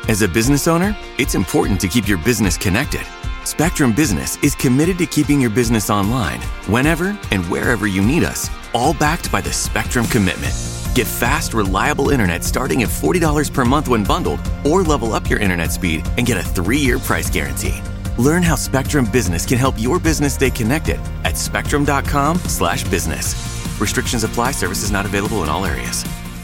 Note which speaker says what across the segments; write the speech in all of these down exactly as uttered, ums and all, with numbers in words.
Speaker 1: As a business owner, it's important to keep your business connected. Spectrum Business is committed to keeping your business online whenever and wherever you need us, all backed by the Spectrum Commitment. Get fast, reliable internet starting at forty dollars per month when bundled, or level up your internet speed and get a three-year price guarantee. Learn how Spectrum Business can help your business stay connected at spectrum.com slash business. Restrictions apply. Services not available in all areas.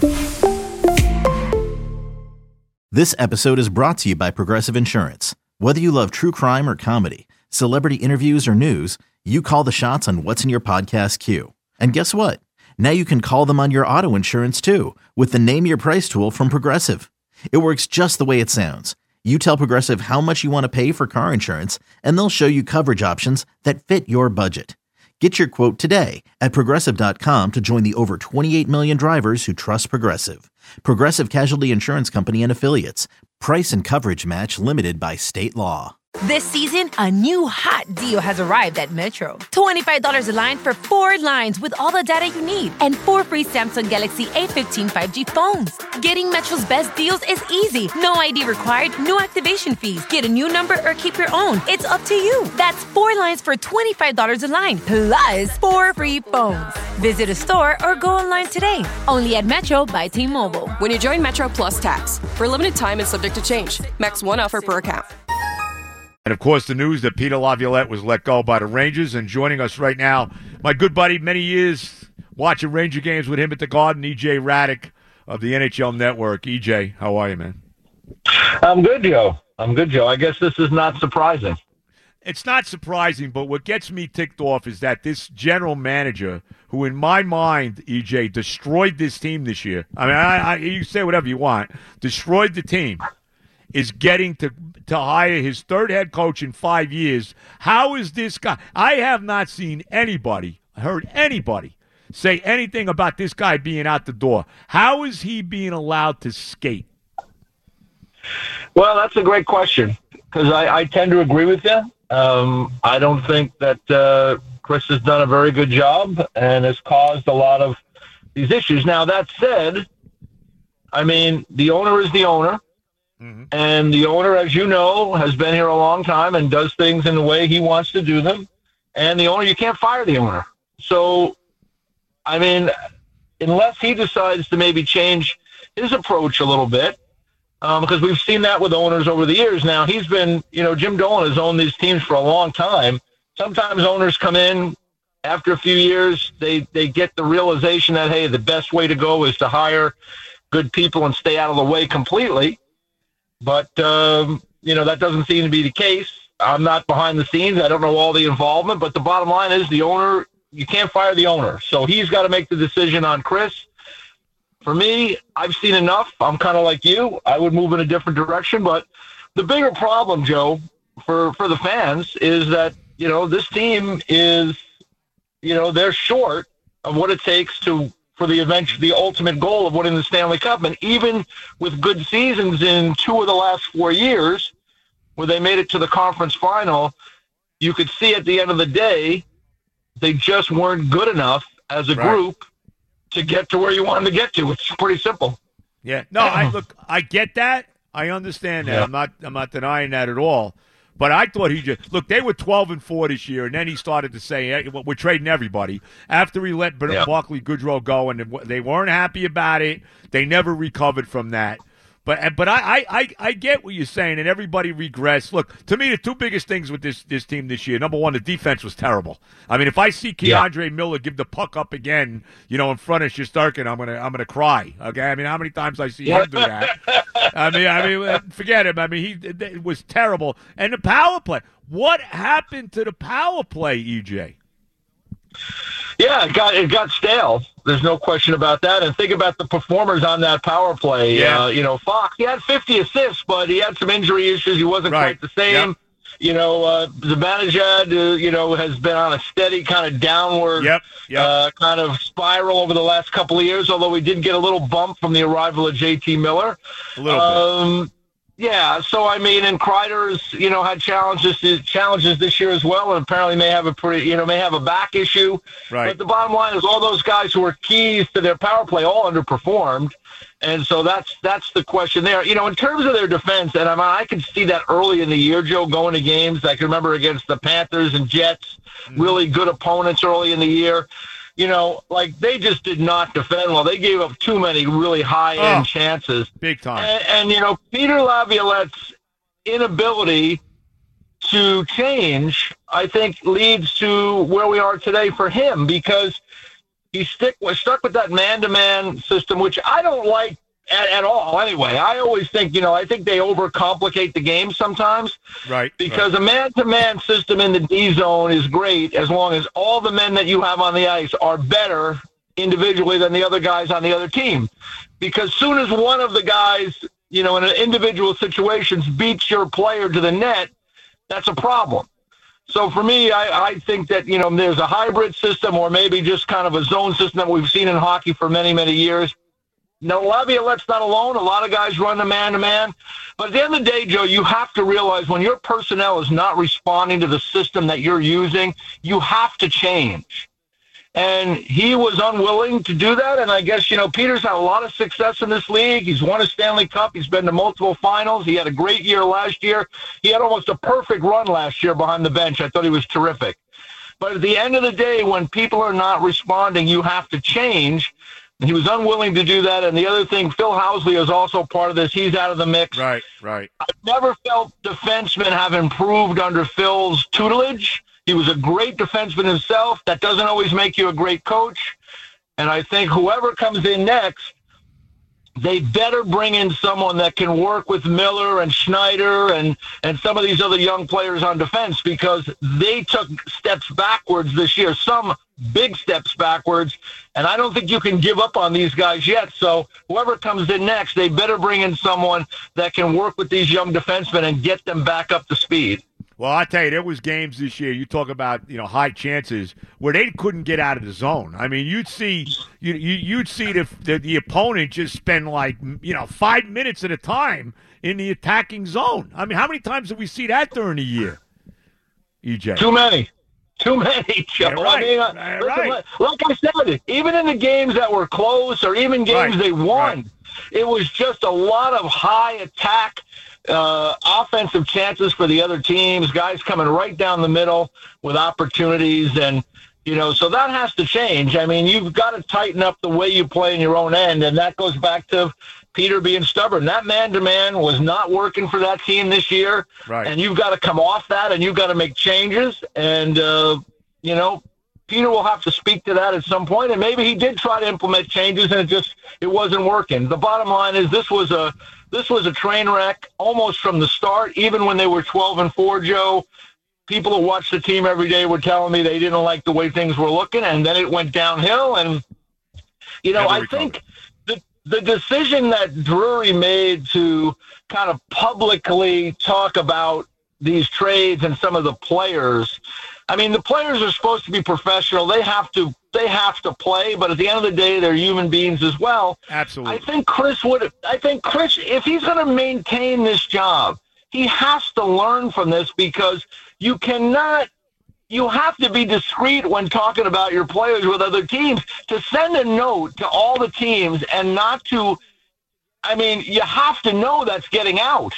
Speaker 2: This episode is brought to you by Progressive Insurance. Whether you love true crime or comedy, celebrity interviews or news, you call the shots on what's in your podcast queue. And guess what? Now you can call them on your auto insurance too with the Name Your Price tool from Progressive. It works just the way it sounds. You tell Progressive how much you want to pay for car insurance, and they'll show you coverage options that fit your budget. Get your quote today at Progressive dot com to join the over twenty-eight million drivers who trust Progressive. Progressive Casualty Insurance Company and Affiliates. Price and coverage match limited by state law.
Speaker 3: This season, a new hot deal has arrived at Metro. twenty-five dollars a line for four lines with all the data you need and four free Samsung Galaxy A fifteen five G phones. Getting Metro's best deals is easy. No I D required, no activation fees. Get a new number or keep your own. It's up to you. That's four lines for twenty-five dollars a line, plus four free phones. Visit a store or go online today. Only at Metro by T-Mobile.
Speaker 4: When you join Metro Plus Tax. For a limited time and subject to change. Max one offer per account.
Speaker 5: And, of course, the news that Peter Laviolette was let go by the Rangers. And joining us right now, my good buddy, many years watching Ranger games with him at the Garden, E J Raddick of the N H L Network. E J, how are you, man?
Speaker 6: I'm good, Joe. I'm good, Joe. I guess this is not surprising.
Speaker 5: It's not surprising, but what gets me ticked off is that this general manager, who in my mind, E J, destroyed this team this year. I mean, I, I, you say whatever you want. Destroyed the team. Is getting to to hire his third head coach in five years. How is this guy? I have not seen anybody, heard anybody, say anything about this guy being out the door. How is he being allowed to skate?
Speaker 6: Well, that's a great question, because I, I tend to agree with you. Um, I don't think that uh, Chris has done a very good job and has caused a lot of these issues. Now, that said, I mean, the owner is the owner. Mm-hmm. And the owner, as you know, has been here a long time and does things in the way he wants to do them. And the owner, you can't fire the owner. So, I mean, unless he decides to maybe change his approach a little bit, um, because we've seen that with owners over the years. Now, he's been, you know, Jim Dolan has owned these teams for a long time. Sometimes owners come in after a few years, they, they get the realization that, hey, the best way to go is to hire good people and stay out of the way completely. But, um, you know, that doesn't seem to be the case. I'm not behind the scenes. I don't know all the involvement. But the bottom line is the owner, you can't fire the owner. So he's got to make the decision on Chris. For me, I've seen enough. I'm kind of like you. I would move in a different direction. But the bigger problem, Joe, for, for the fans is that, you know, this team is, you know, they're short of what it takes to for the event, the ultimate goal of winning the Stanley Cup. And even with good seasons in two of the last four years, where they made it to the conference final, you could see at the end of the day, they just weren't good enough as a
Speaker 5: right.
Speaker 6: group to get to where you want them to get to. It's pretty simple.
Speaker 5: Yeah. No, I look, I get that. I understand that. Yeah. I'm not I'm not denying that at all. But I thought he just – look, they were twelve and four this year, and then he started to say, hey, we're trading everybody. After he let yeah. Barclay Goodrow go, and they weren't happy about it, they never recovered from that. But but I, I, I get what you're saying, and everybody regressed. Look, to me, the two biggest things with this, this team this year, number one, the defense was terrible. I mean, if I see Keandre yeah. Miller give the puck up again, you know, in front of Shesterkin, I'm gonna I'm gonna cry. Okay, I mean, how many times I see him do that? I mean, I mean, forget him. I mean, he it was terrible. And the power play. What happened to the power play, E J?
Speaker 6: Yeah, it got it got stale. There's no question about that. And think about the performers on that power play.
Speaker 5: Yeah.
Speaker 6: Uh, you know, Fox, he had fifty assists, but he had some injury issues. He wasn't
Speaker 5: right.
Speaker 6: quite the same.
Speaker 5: Yep.
Speaker 6: You know, uh, Zibanejad, uh, you know, has been on a steady kind of downward
Speaker 5: yep. Yep.
Speaker 6: Uh, kind of spiral over the last couple of years, although we did get a little bump from the arrival of J T Miller.
Speaker 5: A little
Speaker 6: um,
Speaker 5: bit.
Speaker 6: Yeah, so I mean, and Kreider's, you know, had challenges challenges this year as well, and apparently may have a pretty, you know, may have a back issue.
Speaker 5: Right.
Speaker 6: But the bottom line is, all those guys who were keys to their power play all underperformed, and so that's that's the question there. You know, in terms of their defense, and I mean, I can see that early in the year, Joe, going to games. I can remember against the Panthers and Jets, mm-hmm. really good opponents early in the year. You know, like, they just did not defend well. They gave up too many really high-end oh, chances.
Speaker 5: Big time.
Speaker 6: And, and, you know, Peter Laviolette's inability to change, I think, leads to where we are today for him, because he stick, was stuck with that man-to-man system, which I don't like at, at all anyway. I always think, you know, I think they overcomplicate the game sometimes.
Speaker 5: Right.
Speaker 6: Because
Speaker 5: right.
Speaker 6: a man-to-man system in the D zone is great as long as all the men that you have on the ice are better individually than the other guys on the other team. Because soon as one of the guys, you know, in an individual situations beats your player to the net, that's a problem. So for me, I, I think that, you know, there's a hybrid system, or maybe just kind of a zone system that we've seen in hockey for many, many years. No, Laviolette's not alone. A lot of guys run the man-to-man. But at the end of the day, Joe, you have to realize when your personnel is not responding to the system that you're using, you have to change. And he was unwilling to do that. And I guess, you know, Peter's had a lot of success in this league. He's won a Stanley Cup. He's been to multiple finals. He had a great year last year. He had almost a perfect run last year behind the bench. I thought he was terrific. But at the end of the day, when people are not responding, you have to change. He was unwilling to do that. And the other thing, Phil Housley is also part of this. He's out of the mix.
Speaker 5: Right, right.
Speaker 6: I've never felt defensemen have improved under Phil's tutelage. He was a great defenseman himself. That doesn't always make you a great coach. And I think whoever comes in next, they better bring in someone that can work with Miller and Schneider and, and some of these other young players on defense, because they took steps backwards this year, some big steps backwards, and I don't think you can give up on these guys yet. So whoever comes in next, they better bring in someone that can work with these young defensemen and get them back up to speed.
Speaker 5: Well, I tell you, there was games this year. You talk about, you know, high chances where they couldn't get out of the zone. I mean, you'd see you, you you'd see the, the the opponent just spend like, you know, five minutes at a time in the attacking zone. I mean, how many times did we see that during the year, E J?
Speaker 6: Too many. Too many, Joe.
Speaker 5: Yeah, right.
Speaker 6: I mean, uh,
Speaker 5: yeah,
Speaker 6: listen,
Speaker 5: right.
Speaker 6: like I said, even in the games that were close or even games
Speaker 5: right.
Speaker 6: they won,
Speaker 5: right.
Speaker 6: it was just a lot of high attack uh, offensive chances for the other teams, guys coming right down the middle with opportunities. And, you know, so that has to change. I mean, you've got to tighten up the way you play in your own end, and that goes back to Peter being stubborn. That man-to-man was not working for that team this year,
Speaker 5: right.
Speaker 6: and you've got to come off that, and you've got to make changes. And, uh, you know, Peter will have to speak to that at some point, and maybe he did try to implement changes, and it just it wasn't working. The bottom line is this was a this was a train wreck almost from the start, even when they were twelve and four, Joe. People who watched the team every day were telling me they didn't like the way things were looking, and then it went downhill. And, you know, Never I recovered. think the, the decision that Drury made to kind of publicly talk about these trades and some of the players, I mean, the players are supposed to be professional. They have to they have to play, but at the end of the day, they're human beings as well.
Speaker 5: Absolutely.
Speaker 6: I think Chris would I think Chris, if he's going to maintain this job, he has to learn from this, because you cannot you have to be discreet when talking about your players with other teams. To send a note to all the teams and not to I mean, you have to know that's getting out.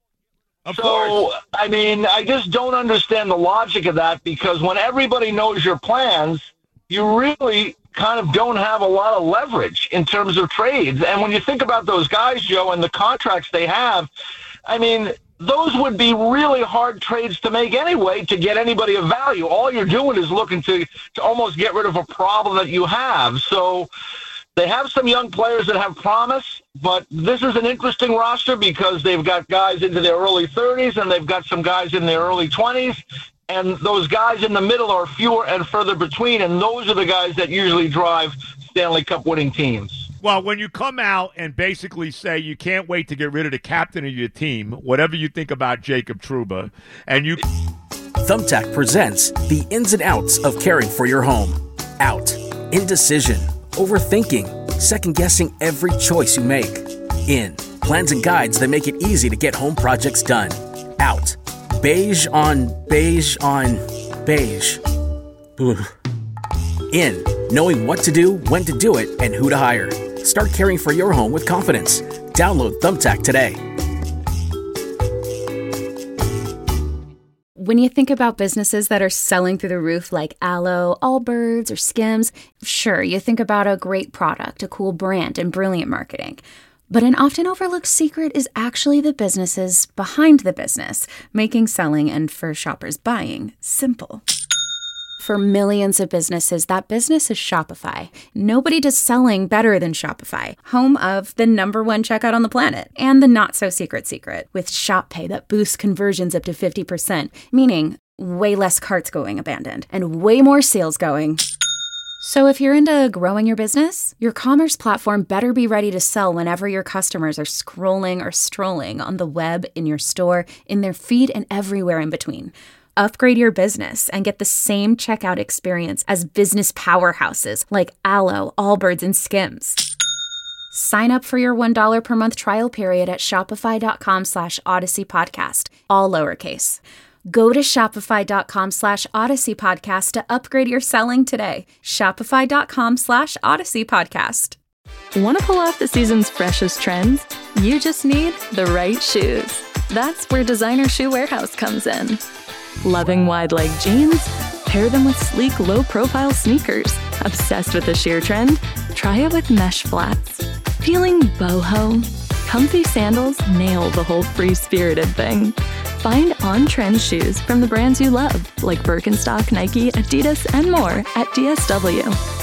Speaker 5: Of
Speaker 6: so,
Speaker 5: course.
Speaker 6: I mean, I just don't understand the logic of that, because when everybody knows your plans, you really kind of don't have a lot of leverage in terms of trades. And when you think about those guys, Joe, and the contracts they have, I mean, those would be really hard trades to make anyway to get anybody of value. All you're doing is looking to, to almost get rid of a problem that you have. So they have some young players that have promise, but this is an interesting roster because they've got guys into their early thirties and they've got some guys in their early twenties, and those guys in the middle are fewer and further between, and those are the guys that usually drive Stanley Cup winning teams.
Speaker 5: Well, when you come out and basically say you can't wait to get rid of the captain of your team, whatever you think about Jacob Trouba, and you...
Speaker 7: Thumbtack presents the ins and outs of caring for your home. Out. Indecision. Overthinking. Second-guessing every choice you make. In. Plans and guides that make it easy to get home projects done. Out. Beige on beige on beige. Ugh. In. Knowing what to do, when to do it, and who to hire. Start caring for your home with confidence. Download Thumbtack today.
Speaker 8: When you think about businesses that are selling through the roof like Aloe, Allbirds, or Skims, sure, you think about a great product, a cool brand, and brilliant marketing. But an often overlooked secret is actually the businesses behind the business, making selling and, for shoppers, buying simple. For millions of businesses, that business is Shopify. Nobody does selling better than Shopify, home of the number one checkout on the planet, and the not-so-secret secret, with Shop Pay that boosts conversions up to fifty percent, meaning way less carts going abandoned, and way more sales going. So if you're into growing your business, your commerce platform better be ready to sell whenever your customers are scrolling or strolling on the web, in your store, in their feed, and everywhere in between. Upgrade your business and get the same checkout experience as business powerhouses like Aloe, Allbirds, and Skims. Sign up for your one dollar per month trial period at shopify.com slash Odyssey Podcast, all lowercase. Go to shopify.com slash Odyssey Podcast to upgrade your selling today. Shopify.com slash Odyssey Podcast.
Speaker 9: Want to pull off the season's freshest trends? You just need the right shoes. That's where Designer Shoe Warehouse comes in. Loving wide-leg jeans? Pair them with sleek, low-profile sneakers. Obsessed with the sheer trend? Try it with mesh flats. Feeling boho? Comfy sandals nail the whole free-spirited thing. Find on-trend shoes from the brands you love, like Birkenstock, Nike, Adidas, and more at D S W.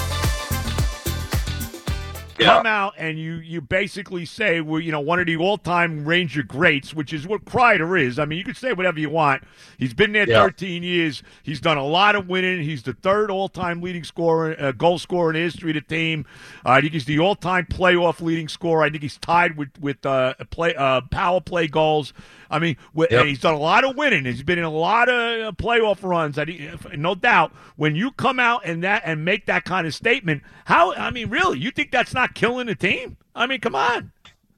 Speaker 5: Yeah. Come out and you, you basically say we're, you know, one of the all-time Ranger greats, which is what Kreider is. I mean, you can say whatever you want. He's been there yeah. thirteen years. He's done a lot of winning. He's the third all-time leading scorer, uh, goal scorer in the history of the team. Uh, I think he's the all-time playoff leading scorer. I think he's tied with with uh, play uh, power play goals. I mean, yep. and he's done a lot of winning. He's been in a lot of playoff runs. I think, no doubt. When you come out and that and make that kind of statement, how? I mean, really, you think that's not killing the team? I mean, come on.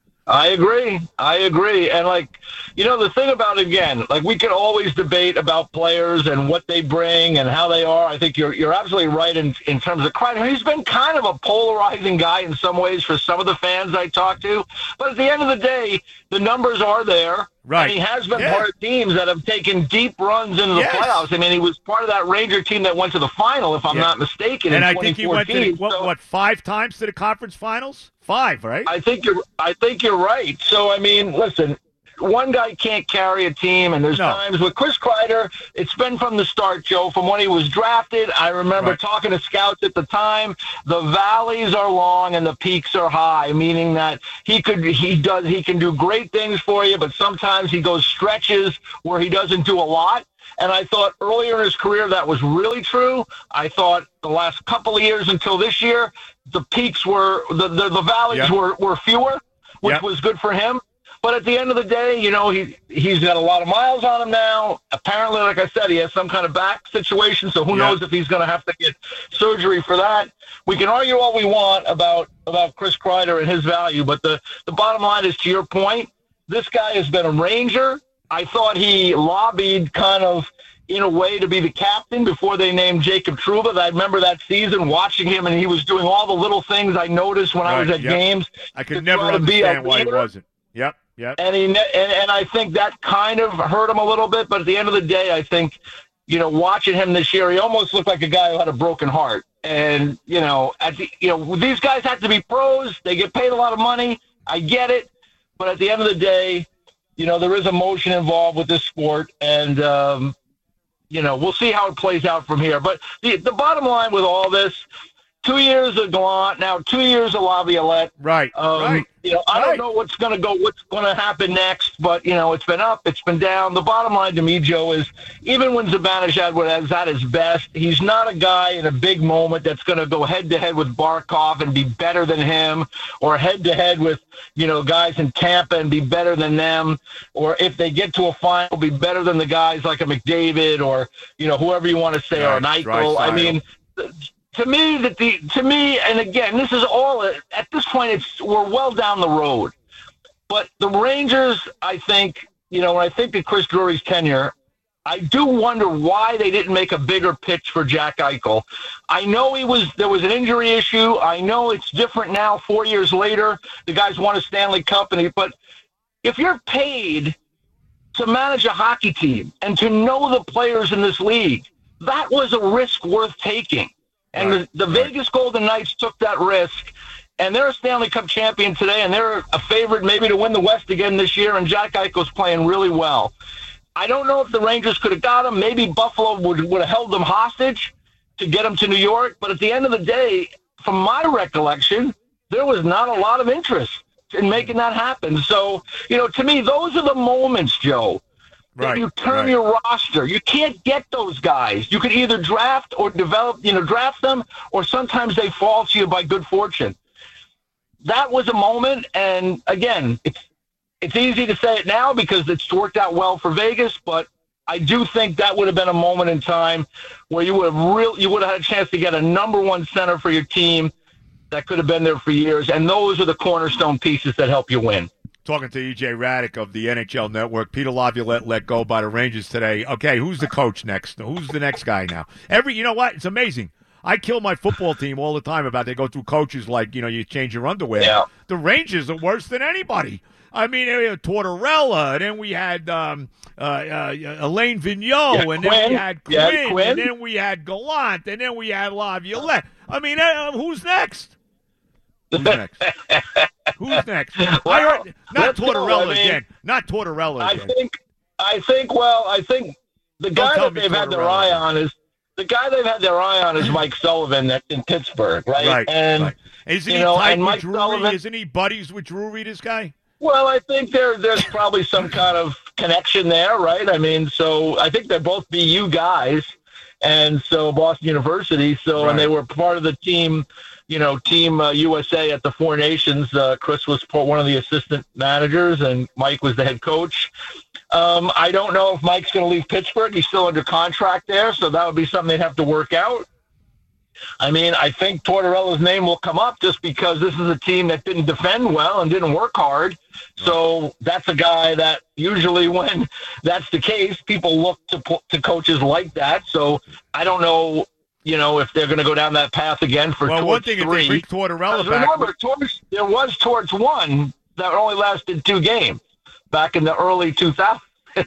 Speaker 6: I agree. I agree. And, like, you know, the thing about, again, like, we can always debate about players and what they bring and how they are. I think you're you're absolutely right in, in terms of Kreider. He's been kind of a polarizing guy in some ways for some of the fans I talk to. But at the end of the day, the numbers are there.
Speaker 5: Right.
Speaker 6: And he has been
Speaker 5: yeah.
Speaker 6: part of teams that have taken deep runs into the
Speaker 5: yes.
Speaker 6: playoffs. I mean, he was part of that Ranger team that went to the final, if I'm
Speaker 5: yeah.
Speaker 6: not mistaken,
Speaker 5: and
Speaker 6: in
Speaker 5: I think he went to the, what,
Speaker 6: so,
Speaker 5: what, five times to the conference finals? Five, right?
Speaker 6: I think you're. I think you're right. So I mean, listen, one guy can't carry a team, and there's
Speaker 5: no.
Speaker 6: times with Chris Kreider. It's been from the start, Joe. From when he was drafted, I remember
Speaker 5: right.
Speaker 6: talking to scouts at the time. The valleys are long and the peaks are high, meaning that he could, he does, he can do great things for you, but sometimes he goes stretches where he doesn't do a lot. And I thought earlier in his career that was really true. I thought the last couple of years until this year, the peaks were, the, the, the valleys
Speaker 5: yep.
Speaker 6: were, were fewer, which
Speaker 5: yep.
Speaker 6: was good for him. But at the end of the day, you know, he, he's got a lot of miles on him now. Apparently, like I said, he has some kind of back situation, so who
Speaker 5: yep.
Speaker 6: knows if he's going to have to get surgery for that. We can argue all we want about, about Chris Kreider and his value, but the, the bottom line is, to your point, this guy has been a Ranger. I thought he lobbied kind of in a way to be the captain before they named Jacob Trouba. I remember that season watching him, and he was doing all the little things I noticed when
Speaker 5: right,
Speaker 6: I was at
Speaker 5: yep.
Speaker 6: games.
Speaker 5: I could never understand why he wasn't. Yep, yep.
Speaker 6: And, he, and, and I think that kind of hurt him a little bit, but at the end of the day, I think, you know, watching him this year, he almost looked like a guy who had a broken heart. And, you know, at the, you know, these guys have to be pros. They get paid a lot of money. I get it. But at the end of the day, you know, there is emotion involved with this sport, and, um, you know, we'll see how it plays out from here. But the, the bottom line with all this, two years of Gallant, now two years of Laviolette.
Speaker 5: Right,
Speaker 6: um,
Speaker 5: right.
Speaker 6: You know, I
Speaker 5: right.
Speaker 6: don't know what's going to go, what's going to happen next, but, you know, it's been up, it's been down. The bottom line to me, Joe, is even when Zibanejad was at his best, he's not a guy in a big moment that's going to go head-to-head with Barkov and be better than him, or head-to-head with, you know, guys in Tampa and be better than them, or if they get to a final, be better than the guys like a McDavid or, you know, whoever you want to say, right, or an Eichel. I mean, to me, that the to me, and again, this is all at this point. It's we're well down the road, But the Rangers, I think, you know, when I think of Chris Drury's tenure, I do wonder why they didn't make a bigger pitch for Jack Eichel. I know he was there was an injury issue. I know it's different now, four years later. The guys won a Stanley Cup, and he, but if you're paid to manage a hockey team and to know the players in this league, that was a risk worth taking. And right, the, the right. Vegas Golden Knights took that risk, and they're a Stanley Cup champion today, and they're a favorite maybe to win the West again this year, and Jack Eichel's playing really well. I don't know if the Rangers could have got him. Maybe Buffalo would, would have held them hostage to get him to New York. But at the end of the day, from my recollection, there was not a lot of interest in making that happen. So, you know, to me, those are the moments, Joe, that right, you turn right. your roster. You can't get those guys. You can either draft or develop, you know, draft them, or sometimes they fall to you by good fortune. That was a moment, and again, it's It's easy to say it now because it's worked out well for Vegas, but I do think that would have been a moment in time where you would have real you would have had a chance to get a number one center for your team that could have been there for years, and those are the cornerstone pieces that help you win.
Speaker 5: Talking to E J Radick of the N H L Network, Peter Laviolette let go by the Rangers today. Okay, who's the coach next? Who's the next guy now? Every you know what? It's amazing. I kill my football team all the time about they go through coaches like, you know, you change your underwear.
Speaker 6: Yeah.
Speaker 5: The Rangers are worse than anybody. I mean, we had Tortorella, and then we had um, uh, uh, Alain Vigneault,
Speaker 6: yeah,
Speaker 5: and
Speaker 6: Quinn.
Speaker 5: then we had Quinn,
Speaker 6: yeah, Quinn,
Speaker 5: and then we had Gallant, and then we had Laviolette. I mean, uh, who's next? Who's next? Who's next?
Speaker 6: Well,
Speaker 5: I heard, not Tortorella
Speaker 6: I mean,
Speaker 5: again. Not Tortorella again.
Speaker 6: I think, I think. Well, I think the
Speaker 5: Don't
Speaker 6: guy that they've
Speaker 5: Tortorella
Speaker 6: had their eye
Speaker 5: again.
Speaker 6: on is the guy they've had their eye on is Mike Sullivan that's in Pittsburgh, right?
Speaker 5: Right.
Speaker 6: And
Speaker 5: right. Isn't
Speaker 6: you
Speaker 5: he
Speaker 6: know,
Speaker 5: tight
Speaker 6: and
Speaker 5: with
Speaker 6: Mike
Speaker 5: Drury?
Speaker 6: Sullivan,
Speaker 5: Isn't he buddies with Drury? This guy.
Speaker 6: Well, I think there there's probably some kind of connection there, right? I mean, so I think they're both B U guys, and so Boston University. So,
Speaker 5: right.
Speaker 6: and they were part of the team, you know, Team uh, U S A at the Four Nations. Uh, Chris was one of the assistant managers, and Mike was the head coach. Um, I don't know if Mike's going to leave Pittsburgh. He's still under contract there, so that would be something they'd have to work out. I mean, I think Tortorella's name will come up just because this is a team that didn't defend well and didn't work hard. So that's a guy that usually when that's the case, people look to to coaches like that. So I don't know, you know, if they're going to go down that path again for
Speaker 5: well,
Speaker 6: Torts
Speaker 5: one thing
Speaker 6: three.
Speaker 5: If they bring Tortorella back.
Speaker 6: Remember, Torts, there was Torts one that only lasted two games back in the early two thousands.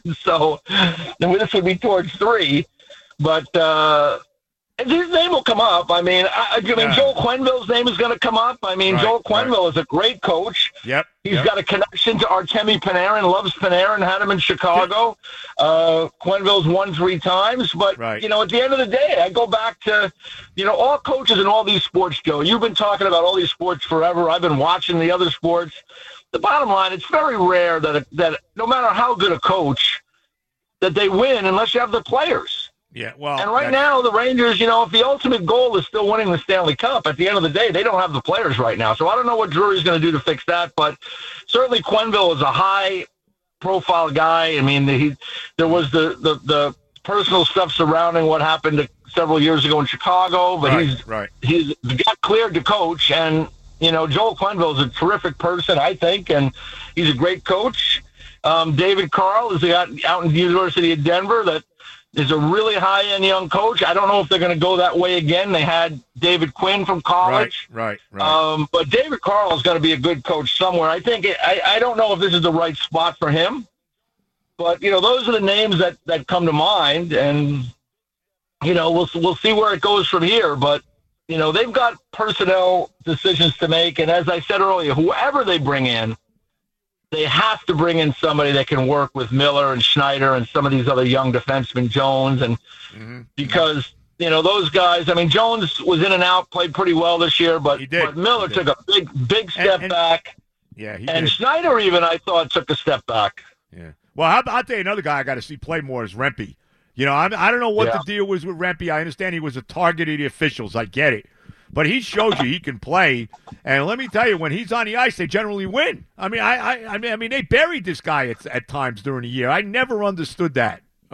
Speaker 6: So this would be Torts three. But, uh, his name will come up. I mean, I, I mean, yeah. Joel Quenneville's name is going to come up. I mean, right, Joel Quenneville right. is a great coach.
Speaker 5: Yep.
Speaker 6: He's
Speaker 5: yep.
Speaker 6: got a connection to Artemi Panarin, loves Panarin, had him in Chicago. Uh, Quenneville's won three times. But,
Speaker 5: right.
Speaker 6: you know, at the end of the day, I go back to, you know, all coaches in all these sports, Joe. You've been talking about all these sports forever. I've been watching the other sports. The bottom line, it's very rare that, a, that no matter how good a coach, that they win unless you have the players.
Speaker 5: Yeah, well,
Speaker 6: and right now, the Rangers, you know, if the ultimate goal is still winning the Stanley Cup, at the end of the day, they don't have the players right now. So I don't know what Drury's going to do to fix that, but certainly Quenneville is a high-profile guy. I mean, he, there was the, the, the personal stuff surrounding what happened to, several years ago in Chicago, but
Speaker 5: right,
Speaker 6: he's
Speaker 5: right.
Speaker 6: he's got cleared to coach. And, you know, Joel Quenneville is a terrific person, I think, and he's a great coach. Um, David Carl is out, out in the University of Denver that is a really high-end young coach. I don't know if they're going to go that way again. They had David Quinn from college.
Speaker 5: Right, right, right.
Speaker 6: Um, but David Carl is going to be a good coach somewhere. I think it, I, I don't know if this is the right spot for him. But, you know, those are the names that, that come to mind. And, you know, we'll we'll see where it goes from here. But, you know, they've got personnel decisions to make. And as I said earlier, whoever they bring in, they have to bring in somebody that can work with Miller and Schneider and some of these other young defensemen, Jones, and mm-hmm. because, you know, those guys, I mean, Jones was in and out, played pretty well this year, but, but Miller took a big, big step and, and,
Speaker 5: back. Yeah, he
Speaker 6: And
Speaker 5: did.
Speaker 6: Schneider even, I thought, took a step back.
Speaker 5: Yeah. Well, I'll, I'll tell you another guy I got to see play more is Rempe. You know, I, I don't know what yeah. the deal was with Rempe. I understand he was a target of the officials. I get it. But he shows you he can play, and let me tell you, when he's on the ice, they generally win. I mean, I, I, I mean, I mean, they buried this guy at, at times during the year. I never understood that.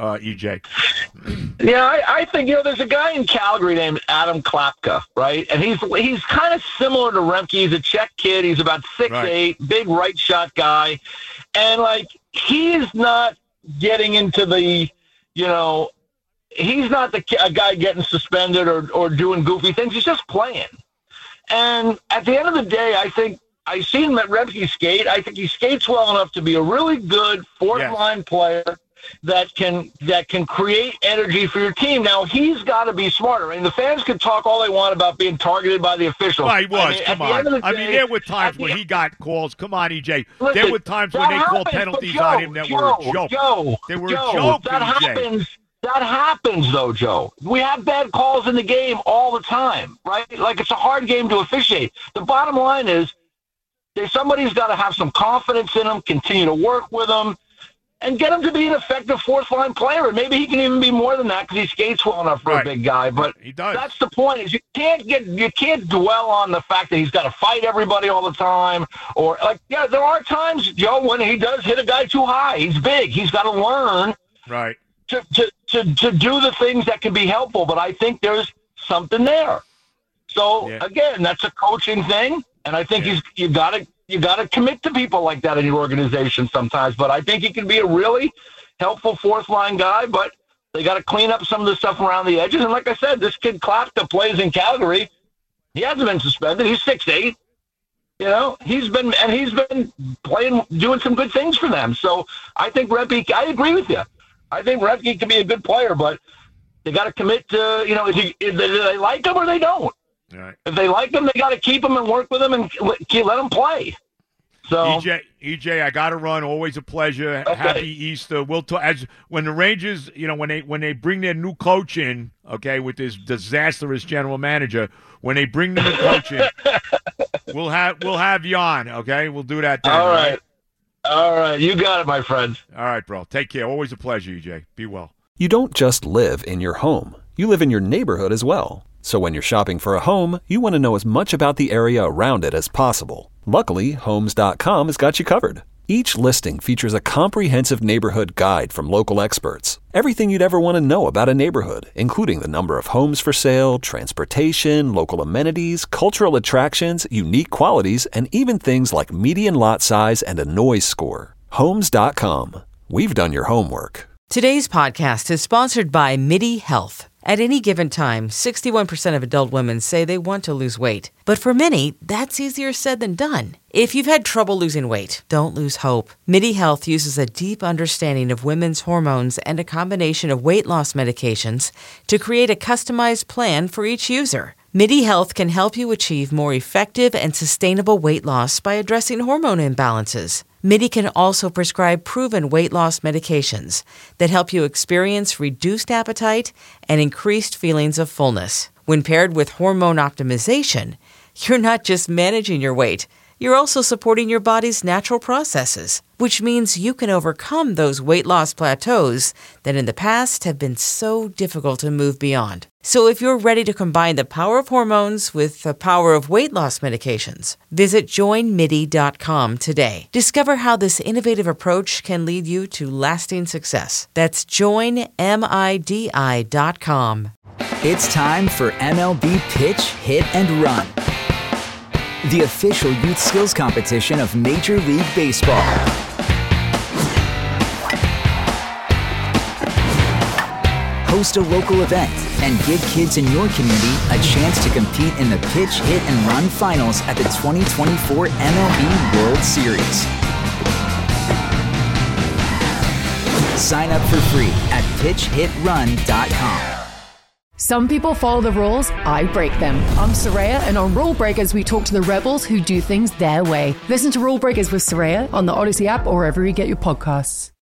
Speaker 5: uh, E J?
Speaker 6: Yeah, I, I think, you know, there's a guy in Calgary named Adam Klapka, right? And he's he's kind of similar to Remke. He's a Czech kid. He's about six
Speaker 5: Right.
Speaker 6: eight, big right shot guy. And, like, he's not getting into the, you know, he's not the a guy getting suspended or, or doing goofy things. He's just playing. And at the end of the day, I think I've seen Remke skate. I think he skates well enough to be a really good fourth-line
Speaker 5: Yes.
Speaker 6: player that can that can create energy for your team. Now, he's got to be smarter. I mean, the fans can talk all they want about being targeted by the officials.
Speaker 5: Well, he was.
Speaker 6: I mean,
Speaker 5: Come
Speaker 6: at the end
Speaker 5: on.
Speaker 6: of the
Speaker 5: I
Speaker 6: day-
Speaker 5: mean, there were times
Speaker 6: at the
Speaker 5: when
Speaker 6: end-
Speaker 5: he got calls. Come on, E J.
Speaker 6: Listen,
Speaker 5: there were times when
Speaker 6: that
Speaker 5: they called
Speaker 6: happens,
Speaker 5: penalties
Speaker 6: but Joe,
Speaker 5: on him that
Speaker 6: Joe,
Speaker 5: were a joke.
Speaker 6: Joe,
Speaker 5: They were
Speaker 6: Joe,
Speaker 5: a joke,
Speaker 6: that
Speaker 5: E J.
Speaker 6: happens. That happens, though, Joe. We have bad calls in the game all the time, right? Like, it's a hard game to officiate. The bottom line is there's somebody's got to have some confidence in him, continue to work with him, and get him to be an effective fourth-line player. And maybe he can even be more than that because he skates well enough for
Speaker 5: Right.
Speaker 6: a big guy. But
Speaker 5: He does.
Speaker 6: that's the point. Is you can't get you can't dwell on the fact that he's got to fight everybody all the time. Or like, yeah, there are times, Joe, when he does hit a guy too high. He's big. He's got to learn
Speaker 5: Right.
Speaker 6: to, to, to, to do the things that can be helpful, but I think there's something there. So
Speaker 5: Yeah.
Speaker 6: again, that's a coaching thing, and I think
Speaker 5: Yeah.
Speaker 6: he's you got to you got to commit to people like that in your organization sometimes. But I think he can be a really helpful fourth line guy. But they got to clean up some of the stuff around the edges. And like I said, this kid Klapka plays in Calgary. He hasn't been suspended. He's six eight. You know, he's been and he's been playing, doing some good things for them. So I think Remke, I agree with you. I think Remke can be a good player, but they got to commit to, you know, if, he, if they, do they like him or they don't.
Speaker 5: All right.
Speaker 6: If they like him, they got to keep him and work with him and let, let him play. So
Speaker 5: E J, E J, I got to run. Always a pleasure.
Speaker 6: Okay.
Speaker 5: Happy Easter. We'll talk as when the Rangers, you know, when they when they bring their new coach in, okay, with this disastrous general manager, when they bring the new coach in, we'll have we'll have you on, okay? We'll do that then.
Speaker 6: all right. All right. You got it, my friend.
Speaker 5: All right, bro. Take care. Always a pleasure, E J. Be well.
Speaker 10: You don't just live in your home. You live in your neighborhood as well. So when you're shopping for a home, you want to know as much about the area around it as possible. Luckily, Homes dot com has got you covered. Each listing features a comprehensive neighborhood guide from local experts. Everything you'd ever want to know about a neighborhood, including the number of homes for sale, transportation, local amenities, cultural attractions, unique qualities, and even things like median lot size and a noise score. Homes dot com. We've done your homework.
Speaker 11: Today's podcast is sponsored by MIDI Health. At any given time, sixty-one percent of adult women say they want to lose weight. But for many, that's easier said than done. If you've had trouble losing weight, don't lose hope. MIDI Health uses a deep understanding of women's hormones and a combination of weight loss medications to create a customized plan for each user. MIDI Health can help you achieve more effective and sustainable weight loss by addressing hormone imbalances. MIDI can also prescribe proven weight loss medications that help you experience reduced appetite and increased feelings of fullness. When paired with hormone optimization, you're not just managing your weight, you're also supporting your body's natural processes, which means you can overcome those weight loss plateaus that in the past have been so difficult to move beyond. So if you're ready to combine the power of hormones with the power of weight loss medications, visit join midi dot com today. Discover how this innovative approach can lead you to lasting success. That's join midi dot com.
Speaker 12: It's time for M L B Pitch, Hit, and Run, the official youth skills competition of Major League Baseball. Host a local event and give kids in your community a chance to compete in the Pitch, Hit, and Run finals at the twenty twenty-four M L B World Series. Sign up for free at pitch hit run dot com.
Speaker 13: Some people follow the rules, I break them. I'm Soraya, and on Rule Breakers, we talk to the rebels who do things their way. Listen to Rule Breakers with Soraya on the Odyssey app or wherever you get your podcasts.